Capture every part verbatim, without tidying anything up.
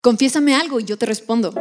Confiésame algo y yo te respondo.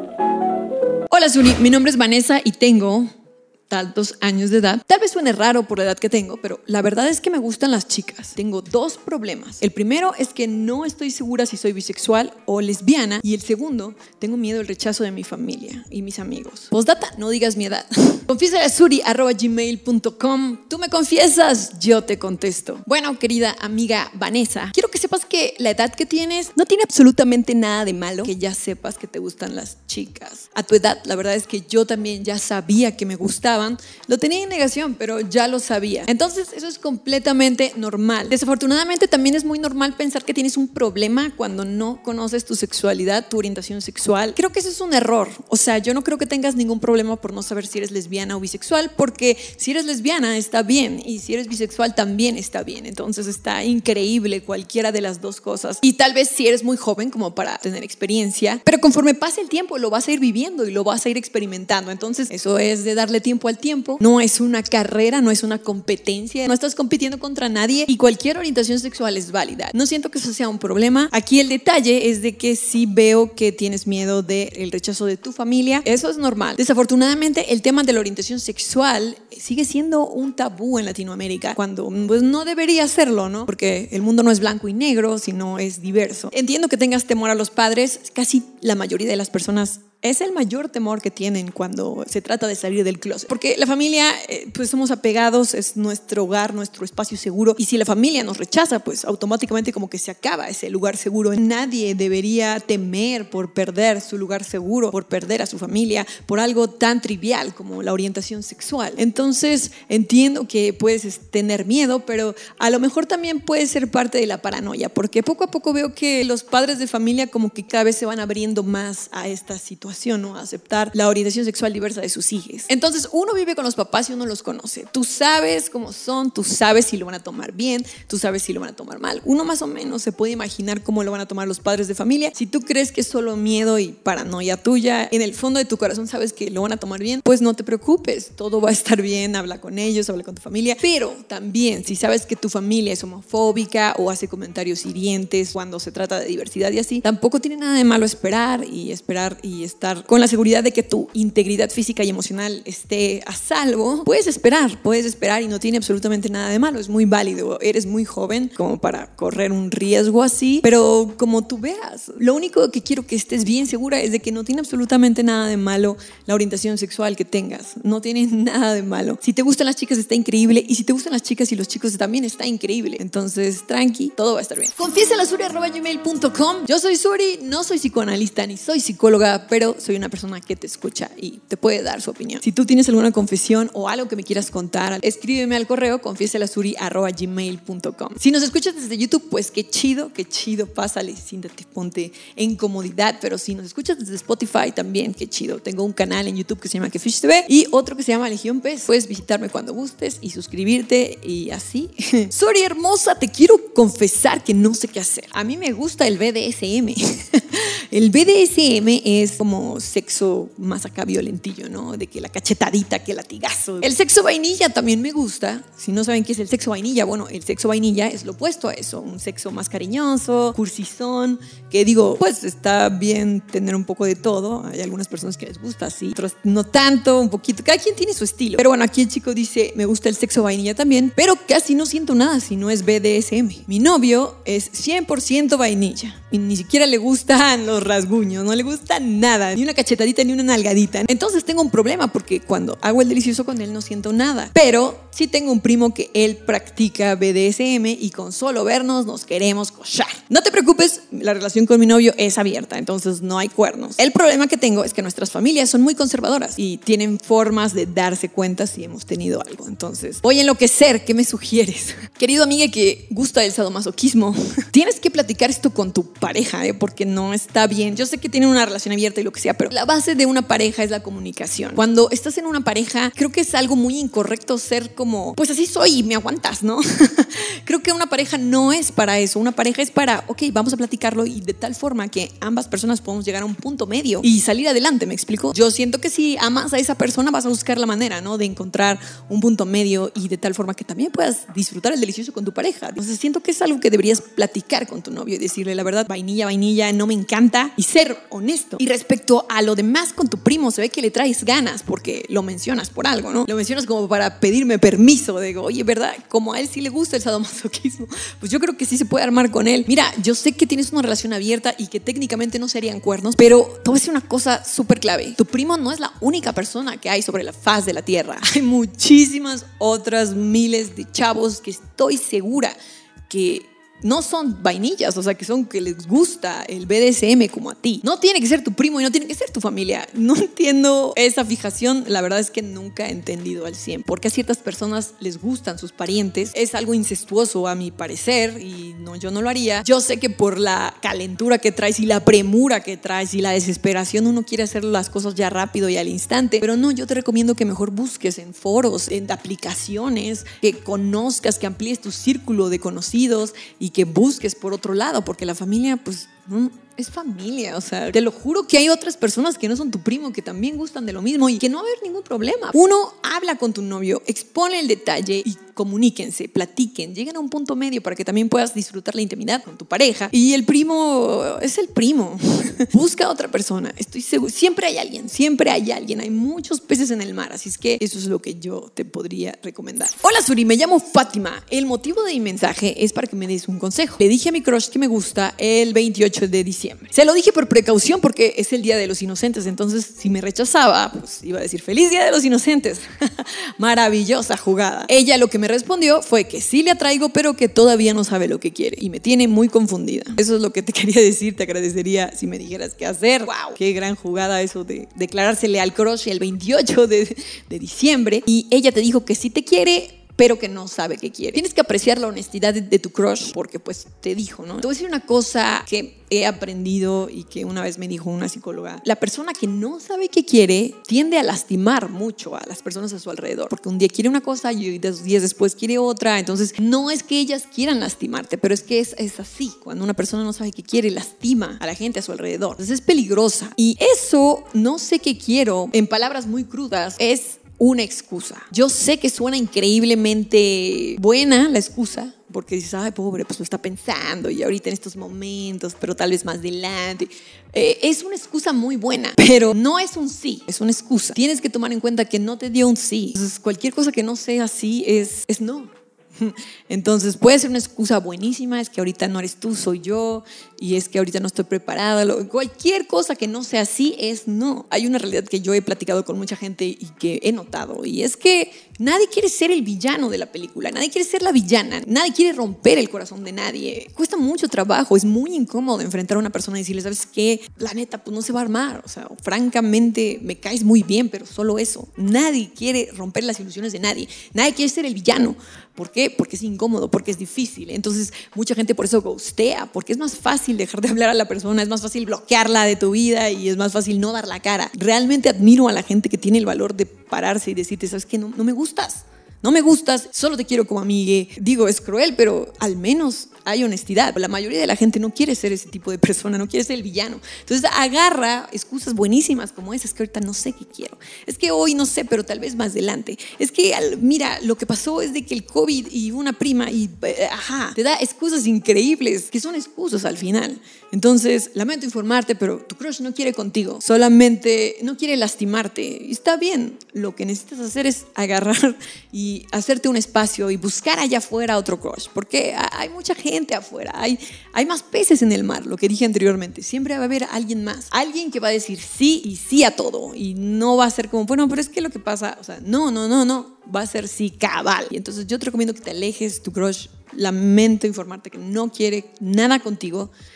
Hola Suri, mi nombre es Vanessa y tengo tantos años de edad. Tal vez suene raro por la edad que tengo, pero la verdad es que me gustan las chicas. Tengo dos problemas. El primero es que no estoy segura si soy bisexual o lesbiana, y el segundo, tengo miedo al rechazo de mi familia y mis amigos. Postdata, no digas mi edad. Confiésale a suri arroba gmail punto com. Tú me confiesas, yo te contesto. Bueno, querida amiga Vanessa, quiero que sepas que la edad que tienes no tiene absolutamente nada de malo que ya sepas que te gustan las chicas. A tu edad, la verdad es que yo también ya sabía que me gustaba. Lo tenía en negación, pero ya lo sabía. Entonces eso es completamente normal. Desafortunadamente también es muy normal pensar que tienes un problema cuando no conoces tu sexualidad, tu orientación sexual. Creo que eso es un error. O sea, yo no creo que tengas ningún problema por no saber si eres lesbiana o bisexual, porque si eres lesbiana está bien y si eres bisexual también está bien. Entonces está increíble cualquiera de las dos cosas. Y tal vez si eres muy joven como para tener experiencia, pero conforme pase el tiempo lo vas a ir viviendo y lo vas a ir experimentando. Entonces eso es de darle tiempo al tiempo. No es una carrera, no es una competencia, no estás compitiendo contra nadie y cualquier orientación sexual es válida. No siento que eso sea un problema. Aquí el detalle es de que sí veo que tienes miedo del rechazo de tu familia. Eso es normal. Desafortunadamente el tema de la orientación sexual sigue siendo un tabú en Latinoamérica, cuando pues no debería serlo, ¿no? Porque el mundo no es blanco y negro, sino es diverso. Entiendo que tengas temor a los padres. Casi la mayoría de las personas es el mayor temor que tienen cuando se trata de salir del closet. Porque la familia, eh, pues somos apegados, es nuestro hogar, nuestro espacio seguro. Y si la familia nos rechaza, pues automáticamente como que se acaba ese lugar seguro. Nadie debería temer por perder su lugar seguro, por perder a su familia, por algo tan trivial como la orientación sexual. Entonces entiendo que puedes tener miedo, pero a lo mejor también puede ser parte de la paranoia. Porque poco a poco veo que los padres de familia como que cada vez se van abriendo más a esta situación, ¿no? A aceptar la orientación sexual diversa de sus hijos. Entonces uno vive con los papás y uno los conoce. Tú sabes cómo son, tú sabes si lo van a tomar bien, tú sabes si lo van a tomar mal. Uno más o menos se puede imaginar cómo lo van a tomar los padres de familia. Si tú crees que es solo miedo y paranoia tuya, en el fondo de tu corazón sabes que lo van a tomar bien, pues no te preocupes, todo va a estar bien. Habla con ellos, habla con tu familia. Pero también si sabes que tu familia es homofóbica o hace comentarios hirientes cuando se trata de diversidad y así, tampoco tiene nada de malo esperar y esperar y estar con la seguridad de que tu integridad física y emocional esté a salvo. Puedes esperar, puedes esperar y no tiene absolutamente nada de malo, es muy válido. Eres muy joven como para correr un riesgo así, pero como tú veas, lo único que quiero que estés bien segura es de que no tiene absolutamente nada de malo la orientación sexual que tengas, no tiene nada de malo. Si te gustan las chicas está increíble, y si te gustan las chicas y los chicos también está increíble. Entonces tranqui, todo va a estar bien. Confiésale a suri arroba gmail punto com. Yo soy Suri, no soy psicoanalista ni soy psicóloga, pero soy una persona que te escucha y te puede dar su opinión. Si tú tienes alguna confesión o algo que me quieras contar, escríbeme al correo confiésale a suri arroba gmail punto com. Si nos escuchas desde YouTube, pues qué chido, qué chido, pásale, siéntate, ponte en comodidad. Pero si nos escuchas desde Spotify también, qué chido. Tengo un canal en YouTube que se llama Kefish T V y otro que se llama Legión Pez. Puedes visitarme cuando gustes y suscribirte y así. Suri hermosa, te quiero confesar que no sé qué hacer. A mí me gusta el B D S M. El B D S M es como sexo más acá violentillo, ¿no? De que la cachetadita, que el latigazo. El sexo vainilla también me gusta. Si no saben qué es el sexo vainilla, bueno, el sexo vainilla es lo opuesto a eso. Un sexo más cariñoso, cursizón, que digo, pues está bien tener un poco de todo. Hay algunas personas que les gusta así, otros no tanto, un poquito. Cada quien tiene su estilo. Pero bueno, aquí el chico dice, me gusta el sexo vainilla también, pero casi no siento nada si no es B D S M. Mi novio es cien por ciento vainilla y ni siquiera le gustan los rasguños, no le gusta nada, ni una cachetadita ni una nalgadita. Entonces tengo un problema porque cuando hago el delicioso con él no siento nada. Pero sí tengo un primo que él practica B D S M y con solo vernos nos queremos cochar. No te preocupes, la relación con mi novio es abierta, entonces no hay cuernos. El problema que tengo es que nuestras familias son muy conservadoras y tienen formas de darse cuenta si hemos tenido algo. Entonces voy a enloquecer, ¿qué me sugieres? Querido amiga que gusta del sadomasoquismo, tienes que platicar esto con tu pareja, ¿eh? Porque no está bien. Yo sé que tienen una relación abierta y lo que que sea, pero la base de una pareja es la comunicación. Cuando estás en una pareja, creo que es algo muy incorrecto ser como, pues así soy y me aguantas, ¿no? Creo que una pareja no es para eso. Una pareja es para, ok, vamos a platicarlo y de tal forma que ambas personas podemos llegar a un punto medio y salir adelante, ¿me explico? Yo siento que si amas a esa persona vas a buscar la manera, ¿no? De encontrar un punto medio y de tal forma que también puedas disfrutar el delicioso con tu pareja. Entonces siento que es algo que deberías platicar con tu novio y decirle la verdad, vainilla, vainilla, no me encanta, y ser honesto. Y respecto a lo demás con tu primo, se ve que le traes ganas porque lo mencionas por algo, ¿no? Lo mencionas como para pedirme permiso. Digo, oye, ¿verdad? Como a él sí le gusta el sadomasoquismo, pues yo creo que sí se puede armar con él. Mira, yo sé que tienes una relación abierta y que técnicamente no serían cuernos, pero te voy a decir una cosa súper clave. Tu primo no es la única persona que hay sobre la faz de la tierra. Hay muchísimas otras miles de chavos que estoy segura que no son vainillas, o sea, que son que les gusta el B D S M como a ti. No tiene que ser tu primo y no tiene que ser tu familia. No entiendo esa fijación. La verdad es que nunca he entendido al cien porque a ciertas personas les gustan sus parientes. Es algo incestuoso a mi parecer y no, yo no lo haría. Yo sé que por la calentura que traes y la premura que traes y la desesperación uno quiere hacer las cosas ya rápido y al instante, pero no, yo te recomiendo que mejor busques en foros, en aplicaciones, que conozcas, que amplíes tu círculo de conocidos y que busques por otro lado, porque la familia pues no es familia, o sea, te lo juro que hay otras personas que no son tu primo que también gustan de lo mismo y que no va a haber ningún problema. Uno, habla con tu novio, expone el detalle y comuníquense, platiquen, lleguen a un punto medio para que también puedas disfrutar la intimidad con tu pareja. Y el primo es el primo. Busca a otra persona, estoy seguro, siempre hay alguien, siempre hay alguien, hay muchos peces en el mar, así es que eso es lo que yo te podría recomendar. Hola Suri, me llamo Fátima. El motivo de mi mensaje es para que me des un consejo. Le dije a mi crush que me gusta el veintiocho de diciembre. Se lo dije por precaución porque es el Día de los Inocentes, entonces si me rechazaba, pues iba a decir feliz Día de los Inocentes. Maravillosa jugada. Ella lo que me respondió fue que sí le atraigo, pero que todavía no sabe lo que quiere y me tiene muy confundida. Eso es lo que te quería decir, te agradecería si me dijeras qué hacer. ¡Wow! Qué gran jugada eso de declarársele al crush el veintiocho de, de diciembre y ella te dijo que sí te quiere, pero que no sabe qué quiere. Tienes que apreciar la honestidad de, de tu crush porque pues te dijo, ¿no? Te voy a decir una cosa que he aprendido y que una vez me dijo una psicóloga. La persona que no sabe qué quiere tiende a lastimar mucho a las personas a su alrededor, porque un día quiere una cosa y dos días después quiere otra. Entonces no es que ellas quieran lastimarte, pero es que es, es así. Cuando una persona no sabe qué quiere, lastima a la gente a su alrededor. Entonces es peligrosa. Y eso, no sé qué quiero, en palabras muy crudas, es una excusa. Yo sé que suena increíblemente buena la excusa, porque dices, ay, pobre, pues lo está pensando y ahorita en estos momentos, pero tal vez más adelante. Eh, es una excusa muy buena, pero no es un sí, es una excusa. Tienes que tomar en cuenta que no te dio un sí. Entonces, cualquier cosa que no sea así es, es no. Entonces puede ser una excusa buenísima, es que ahorita no eres tú, soy yo, y es que ahorita no estoy preparada. Cualquier cosa que no sea así es no. Hay una realidad que yo he platicado con mucha gente y que he notado, y es que nadie quiere ser el villano de la película, nadie quiere ser la villana, nadie quiere romper el corazón de nadie. Cuesta mucho trabajo, es muy incómodo enfrentar a una persona y decirle, ¿sabes qué? La neta, pues no se va a armar, o sea, francamente me caes muy bien, pero solo eso. Nadie quiere romper las ilusiones de nadie, nadie quiere ser el villano. ¿Por qué? Porque es incómodo, porque es difícil. Entonces mucha gente por eso ghostea, porque es más fácil dejar de hablar a la persona, es más fácil bloquearla de tu vida y es más fácil no dar la cara. Realmente admiro a la gente que tiene el valor de pararse y decirte, ¿sabes qué? No, no me gustas. No me gustas, solo te quiero como amiga. Digo, es cruel, pero al menos hay honestidad. La mayoría de la gente no quiere ser ese tipo de persona, no quiere ser el villano. Entonces agarra excusas buenísimas como esas, que ahorita no sé qué quiero. Es que hoy no sé, pero tal vez más adelante. Es que, mira, lo que pasó es de que el COVID y una prima y, ajá, te da excusas increíbles, que son excusas al final. Entonces, lamento informarte, pero tu crush no quiere contigo, solamente no quiere lastimarte. Y está bien, lo que necesitas hacer es agarrar y hacerte un espacio y buscar allá afuera otro crush, porque hay mucha gente afuera, hay, hay más peces en el mar, lo que dije anteriormente. Siempre va a haber alguien más, alguien que va a decir sí y sí a todo y no va a ser como, bueno, pero es que lo que pasa, o sea, no, no, no, no, va a ser sí cabal. Y entonces yo te recomiendo que te alejes, tu crush, lamento informarte que no quiere nada contigo,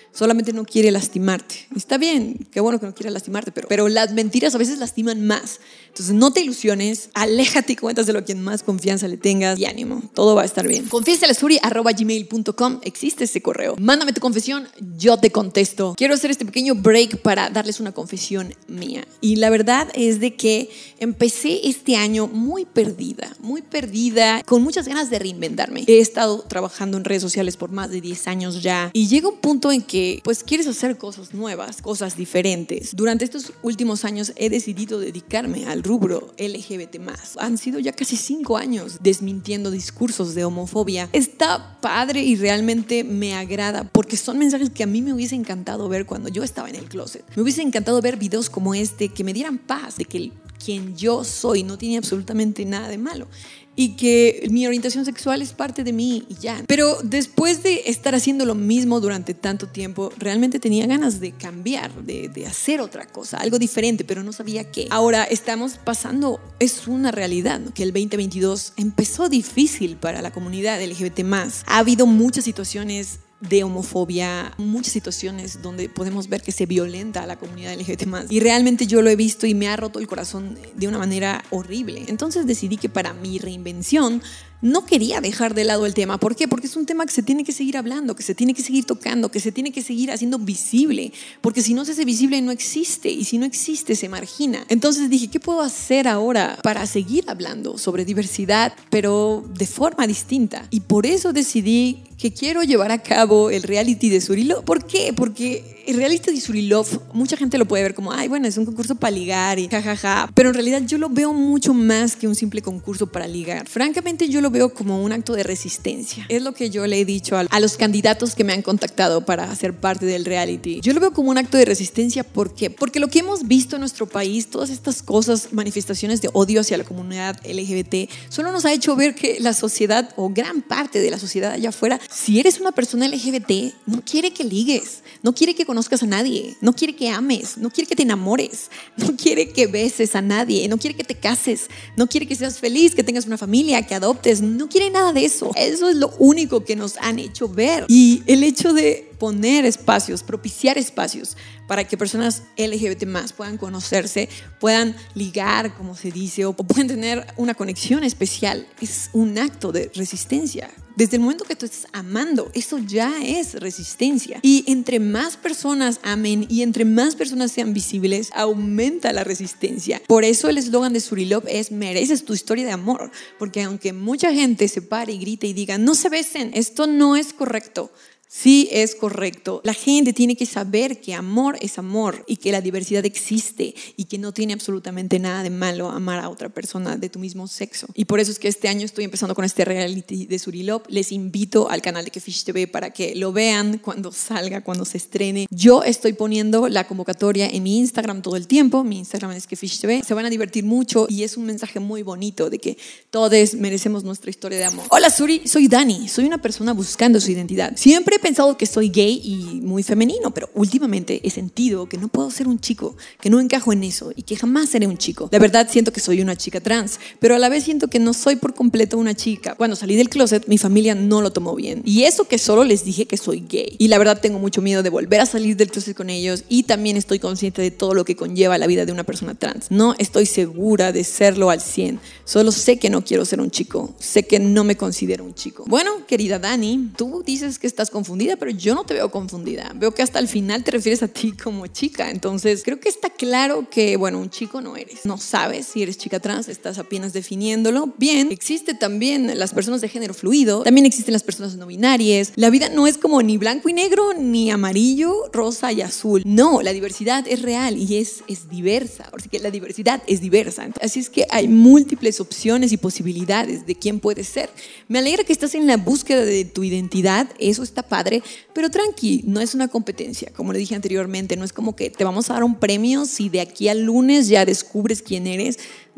solamente no quiere lastimarte. Está bien, qué bueno que no quiere lastimarte, pero, pero las mentiras a veces lastiman más. Entonces no te ilusiones, aléjate y cuéntaselo a quien más confianza le tengas y ánimo, todo va a estar bien. confiésaleasuri arroba gmail punto com, existe ese correo. Mándame tu confesión, yo te contesto. Quiero hacer este pequeño break para darles una confesión mía. Y la verdad es de que empecé este año muy perdida, muy perdida, con muchas ganas de reinventarme. He estado trabajando en redes sociales por más de diez años ya y llega un punto en que pues quieres hacer cosas nuevas, cosas diferentes. Durante estos últimos años he decidido dedicarme al rubro L G B T más. Han sido ya casi cinco años desmintiendo discursos de homofobia. Está padre y realmente me agrada porque son mensajes que a mí me hubiese encantado ver cuando yo estaba en el closet. Me hubiese encantado ver videos como este que me dieran paz de que el, quien yo soy no tiene absolutamente nada de malo y que mi orientación sexual es parte de mí y ya. Pero después de estar haciendo lo mismo durante tanto tiempo, realmente tenía ganas de cambiar, de, de hacer otra cosa, algo diferente, pero no sabía qué. Ahora estamos pasando, es una realidad, ¿no? Que el veinte veintidós empezó difícil para la comunidad L G B T más. Ha habido muchas situaciones de homofobia, muchas situaciones donde podemos ver que se violenta a la comunidad L G B T más. Y realmente yo lo he visto y me ha roto el corazón de una manera horrible. Entonces decidí que para mi reinvención no quería dejar de lado el tema. ¿Por qué? Porque es un tema que se tiene que seguir hablando, que se tiene que seguir tocando, que se tiene que seguir haciendo visible. Porque si no se hace visible, no existe. Y si no existe, se margina. Entonces dije, ¿qué puedo hacer ahora para seguir hablando sobre diversidad, pero de forma distinta? Y por eso decidí que quiero llevar a cabo el reality de Surilove. ¿Por qué? Porque el reality de Surilove, mucha gente lo puede ver como, ay, bueno, es un concurso para ligar y jajaja. Ja, ja. Pero en realidad yo lo veo mucho más que un simple concurso para ligar. Francamente, yo lo veo como un acto de resistencia. Es lo que yo le he dicho a, a los candidatos que me han contactado para ser parte del reality. Yo lo veo como un acto de resistencia. ¿Por qué? Porque lo que hemos visto en nuestro país, todas estas cosas, manifestaciones de odio hacia la comunidad L G B T, solo nos ha hecho ver que la sociedad, o gran parte de la sociedad allá afuera, si eres una persona L G B T, no quiere que ligues, no quiere que conozcas a nadie, no quiere que ames, no quiere que te enamores, no quiere que beses a nadie, no quiere que te cases, no quiere que seas feliz, que tengas una familia, que adoptes, no quiere nada de eso. Eso es lo único que nos han hecho ver. Y el hecho de poner espacios, propiciar espacios para que personas L G B T más puedan conocerse, puedan ligar, como se dice, o puedan tener una conexión especial, es un acto de resistencia. Desde el momento que tú estás amando, eso ya es resistencia. Y entre más personas amen y entre más personas sean visibles, aumenta la resistencia. Por eso el eslogan de Surilove es: mereces tu historia de amor. Porque aunque mucha gente se pare y grite y diga, no se besen, esto no es correcto. Sí es correcto. La gente tiene que saber que amor es amor y que la diversidad existe y que no tiene absolutamente nada de malo amar a otra persona de tu mismo sexo. Y por eso es que este año estoy empezando con este reality de Surilove. Les invito al canal de Kefish T V para que lo vean cuando salga, cuando se estrene. Yo estoy poniendo la convocatoria en mi Instagram todo el tiempo. Mi Instagram es Kefish T V. Se van a divertir mucho y es un mensaje muy bonito de que todos merecemos nuestra historia de amor. Hola Suri, soy Dani. Soy una persona buscando su identidad. Siempre he pensado que soy gay y muy femenino, pero últimamente he sentido que no puedo ser un chico, que no encajo en eso y que jamás seré un chico. La verdad siento que soy una chica trans, pero a la vez siento que no soy por completo una chica. Cuando salí del closet, mi familia no lo tomó bien. Y eso que solo les dije que soy gay. Y la verdad tengo mucho miedo de volver a salir del closet con ellos y también estoy consciente de todo lo que conlleva la vida de una persona trans. No estoy segura de serlo al cien. Solo sé que no quiero ser un chico. Sé que no me considero un chico. Bueno, querida Dani, tú dices que estás confundida, pero yo no te veo confundida. Veo que hasta el final te refieres a ti como chica. Entonces creo que está claro que, bueno, un chico no eres. No sabes si eres chica trans, estás apenas definiéndolo. Bien, existe también las personas de género fluido, también existen las personas no binarias. La vida no es como ni blanco y negro, ni amarillo, rosa y azul. No, la diversidad es real y es, es diversa. Así que la diversidad es diversa. Así es que hay múltiples opciones y posibilidades de quién puedes ser. Me alegra que estás en la búsqueda de tu identidad. Eso está padre. Pero tranqui, no es una competencia. Como le dije anteriormente, no es como que te vamos a dar un premio si de aquí al lunes ya descubres quién eres.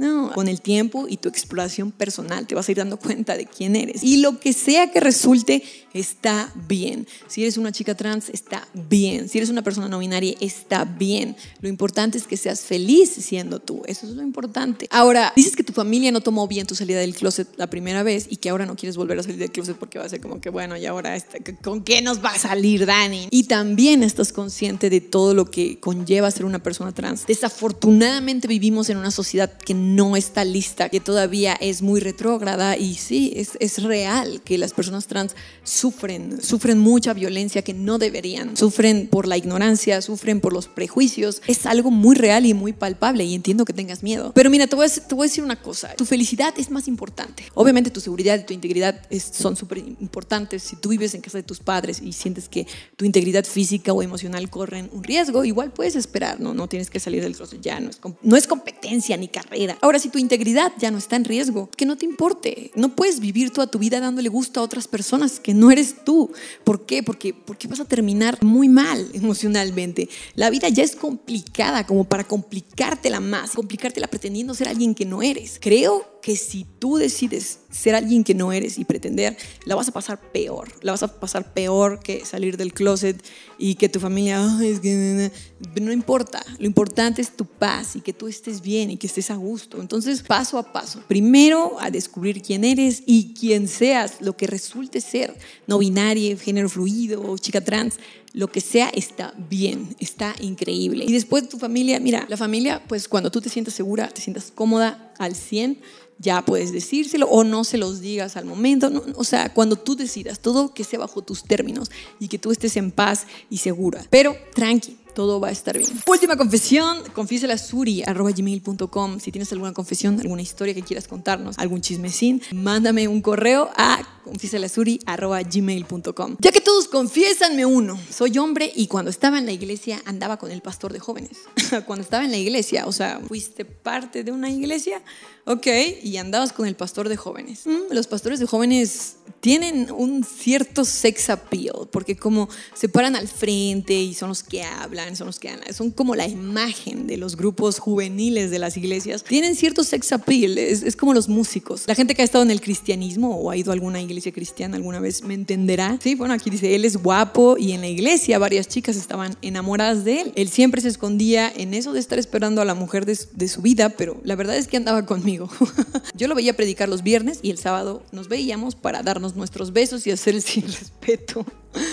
No, con el tiempo y tu exploración personal te vas a ir dando cuenta de quién eres. Y lo que sea que resulte, está bien. Si eres una chica trans, está bien. Si eres una persona no binaria, está bien. Lo importante es que seas feliz siendo tú. Eso es lo importante. Ahora, dices que tu familia no tomó bien tu salida del closet la primera vez y que ahora no quieres volver a salir del closet porque va a ser como que, bueno, y ahora, ¿con qué nos va a salir, Dani? Y también estás consciente de todo lo que conlleva ser una persona trans. Desafortunadamente vivimos en una sociedad que no está lista, que todavía es muy retrógrada y sí, es, es real que las personas trans sufren, sufren mucha violencia que no deberían, sufren por la ignorancia, sufren por los prejuicios. Es algo muy real y muy palpable y entiendo que tengas miedo. Pero mira, te voy a, te voy a decir una cosa, tu felicidad es más importante. Obviamente tu seguridad y tu integridad es, son súper importantes. Si tú vives en casa de tus padres y sientes que tu integridad física o emocional corren un riesgo, igual puedes esperar, no, no tienes que salir del closet ya, no es, no es competencia ni carrera. Ahora, si tu integridad ya no está en riesgo, que no te importe. No puedes vivir toda tu vida dándole gusto a otras personas que no eres tú. ¿Por qué? Porque, porque vas a terminar muy mal emocionalmente. La vida ya es complicada como para complicártela más, complicártela pretendiendo ser alguien que no eres. Creo que si tú decides ser alguien que no eres y pretender, la vas a pasar peor. La vas a pasar peor que salir del closet y que tu familia, oh, es que no importa. Lo importante es tu paz y que tú estés bien y que estés a gusto. Entonces, paso a paso. Primero, a descubrir quién eres y quién seas, lo que resulte ser. No binario, género fluido, chica trans. Lo que sea está bien, está increíble. Y después tu familia, mira, la familia, pues cuando tú te sientas segura, te sientas cómoda al cien, ya puedes decírselo o no se los digas al momento. No, o sea, cuando tú decidas, todo que sea bajo tus términos y que tú estés en paz y segura. Pero tranqui, todo va a estar bien. Última confesión, confiésala a suri arroba gmail punto com. Si tienes alguna confesión, alguna historia que quieras contarnos, algún chismecín, mándame un correo a confiésala a suri arroba gmail punto com. Ya que todos confiesan, me uno. Soy hombre y cuando estaba en la iglesia andaba con el pastor de jóvenes. Cuando estaba en la iglesia, o sea, fuiste parte de una iglesia, ok, y andabas con el pastor de jóvenes. Mm, los pastores de jóvenes tienen un cierto sex appeal, porque como se paran al frente y son los que hablan, son los que hablan, son como la imagen de los grupos juveniles de las iglesias. Tienen cierto sex appeal, es, es como los músicos. La gente que ha estado en el cristianismo o ha ido a alguna iglesia cristiana alguna vez me entenderá. Sí, bueno, aquí dice, él es guapo y en la iglesia varias chicas estaban enamoradas de él. Él siempre se escondía en eso de estar esperando a la mujer de, de su vida, pero la verdad es que andaba conmigo. Yo lo veía predicar los viernes y el sábado nos veíamos para darnos nuestros besos y hacer el sin respeto.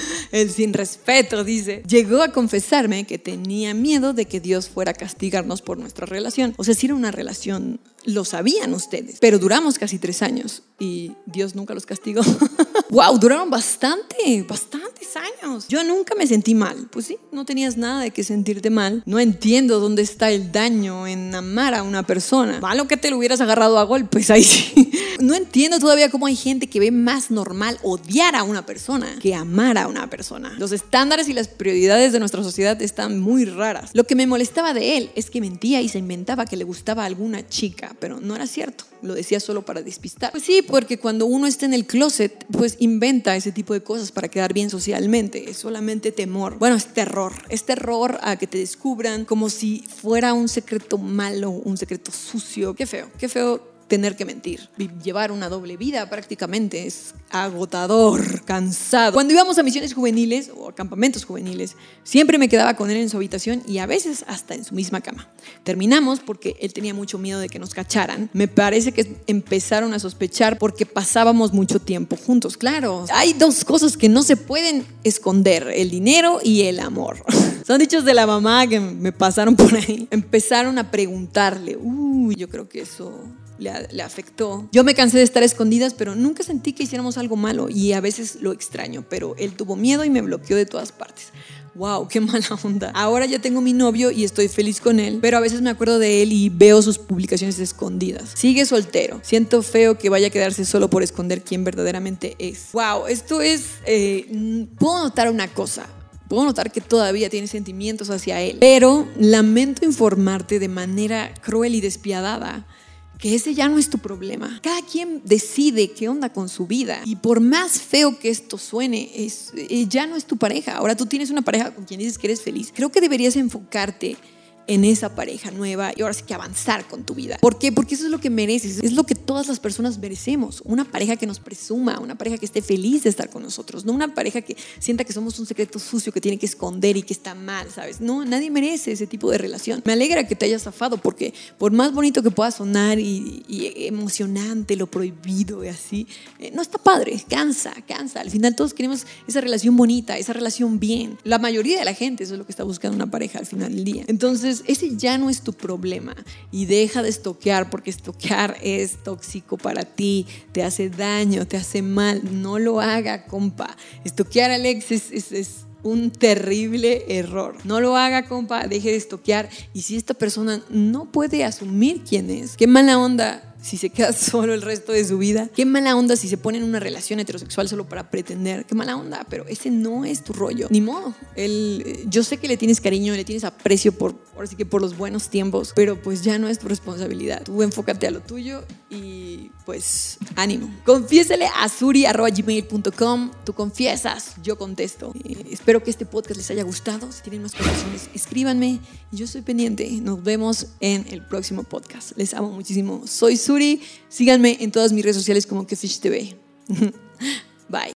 El sin respeto, dice. Llegó a confesarme que tenía miedo de que Dios fuera a castigarnos por nuestra relación. O sea, si era una relación, lo sabían ustedes. Pero duramos casi tres años y Dios nunca los castigó. Wow, duraron bastante, bastantes años. Yo nunca me sentí mal. Pues sí, no tenías nada de que sentirte mal. No entiendo dónde está el daño en amar a una persona. Malo que te lo hubieras agarrado a golpes, ahí sí. No entiendo todavía cómo hay gente que ve más normal odiar a una persona que amar a una persona. Los estándares y las prioridades de nuestra sociedad están muy raras. Lo que me molestaba de él es que mentía y se inventaba que le gustaba a alguna chica, pero no era cierto. Lo decía solo para despistar. Pues sí, porque cuando uno está en el closet, pues inventa ese tipo de cosas para quedar bien socialmente. Es solamente temor. Bueno, es terror. Es terror a que te descubran como si fuera un secreto malo, un secreto sucio. Qué feo, qué feo tener que mentir. Llevar una doble vida prácticamente es agotador, cansado. Cuando íbamos a misiones juveniles o a campamentos juveniles, siempre me quedaba con él en su habitación y a veces hasta en su misma cama. Terminamos porque él tenía mucho miedo de que nos cacharan. Me parece que empezaron a sospechar porque pasábamos mucho tiempo juntos. Claro, hay dos cosas que no se pueden esconder: el dinero y el amor. Son dichos de la mamá que me pasaron por ahí. Empezaron a preguntarle. Uy, yo creo que eso Le, le afectó. Yo me cansé de estar a escondidas, pero nunca sentí que hiciéramos algo malo y a veces lo extraño, pero él tuvo miedo y me bloqueó de todas partes. Wow, qué mala onda. Ahora ya tengo mi novio y estoy feliz con él, pero a veces me acuerdo de él y veo sus publicaciones escondidas. Sigue soltero. Siento feo que vaya a quedarse solo por esconder quién verdaderamente es. Wow, esto es... Eh, puedo notar una cosa. Puedo notar que todavía tiene sentimientos hacia él, pero lamento informarte de manera cruel y despiadada que ese ya no es tu problema. Cada quien decide qué onda con su vida. Y por más feo que esto suene, es, ya no es tu pareja. Ahora tú tienes una pareja con quien dices que eres feliz. Creo que deberías enfocarte en esa pareja nueva y ahora sí que avanzar con tu vida. ¿Por qué? Porque eso es lo que mereces, es lo que todas las personas merecemos. Una pareja que nos presuma, una pareja que esté feliz de estar con nosotros, no una pareja que sienta que somos un secreto sucio que tiene que esconder y que está mal, ¿sabes? No, nadie merece ese tipo de relación. Me alegra que te hayas zafado porque por más bonito que pueda sonar y, y emocionante, lo prohibido y así, eh, no está padre, cansa, cansa. Al final todos queremos esa relación bonita, esa relación bien. La mayoría de la gente eso es lo que está buscando una pareja al final del día. Entonces, ese ya no es tu problema y deja de stalkear porque stalkear es tóxico para ti, te hace daño, te hace mal. No lo haga, compa. Stalkear, Alex, es... es, es un terrible error. No lo haga, compa, deje de stalkear. Y si esta persona no puede asumir quién es, qué mala onda si se queda solo el resto de su vida. Qué mala onda si se pone en una relación heterosexual solo para pretender. Qué mala onda, pero ese no es tu rollo. Ni modo. Él, yo sé que le tienes cariño, le tienes aprecio por, ahora sí que por los buenos tiempos, pero pues ya no es tu responsabilidad. Tú enfócate a lo tuyo y pues ánimo. Confiésale a suri arroba gmail punto com. Tú confiesas, yo contesto. Eh, espero que este podcast les haya gustado. Si tienen más confesiones, escríbanme y yo estoy pendiente. Nos vemos en el próximo podcast. Les amo muchísimo. Soy Suri. Síganme en todas mis redes sociales como Que Fish T V. Bye.